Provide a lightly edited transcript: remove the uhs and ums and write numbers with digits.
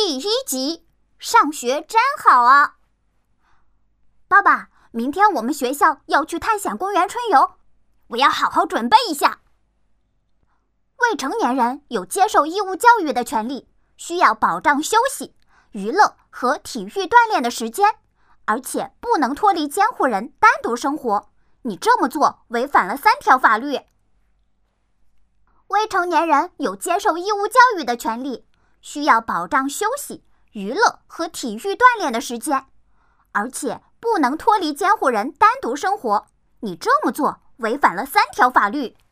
第1集，上学真好啊！爸爸，明天我们学校要去探险公园春游，我要好好准备一下。未成年人有接受义务教育的权利，需要保障休息、娱乐和体育锻炼的时间，而且不能脱离监护人单独生活。你这么做违反了3条法律。未成年人有接受义务教育的权利，需要保障休息、娱乐和体育锻炼的时间，而且不能脱离监护人单独生活。你这么做违反了3条法律。